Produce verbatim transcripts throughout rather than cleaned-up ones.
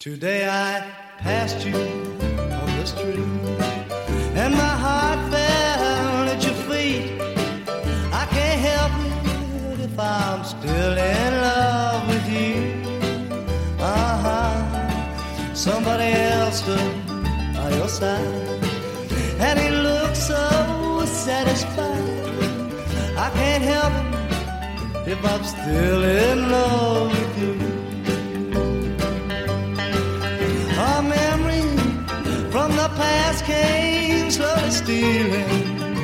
Today I passed you on the street, and my heart fell at your feet. I can't help it if I'm still in love with you. Uh-huh. Somebody else stood by your side, and he looked so satisfied. I can't help it if I'm still in love with you. A memory from the past came slowly stealing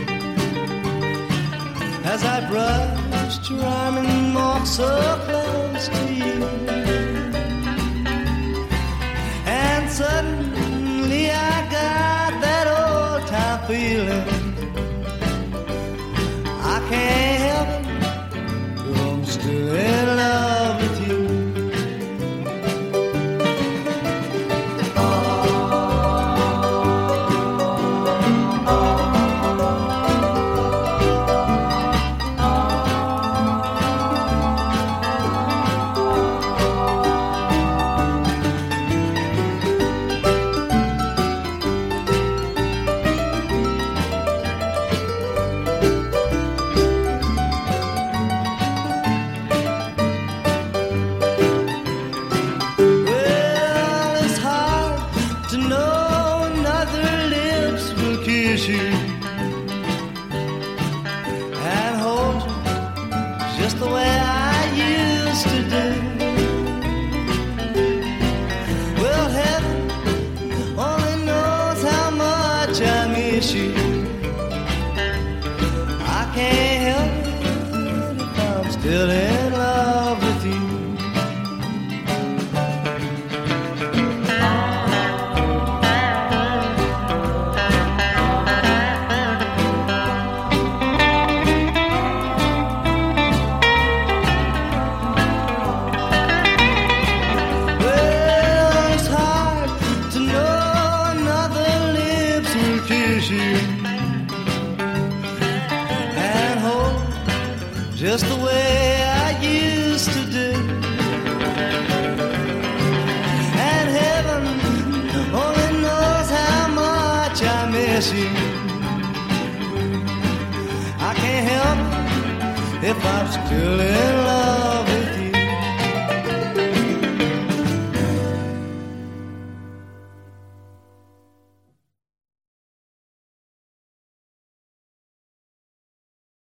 as I brushed your arm and walked so close to you. And suddenly I got that old time feeling. I can't help it, but I'm still in love with you. And hold you just the way I used to do. Well, heaven only knows how much I miss you. I can't help it if I'm still in love with you. And hold just the way I used to do. And heaven only knows how much I miss you. I can't help it if I'm still in love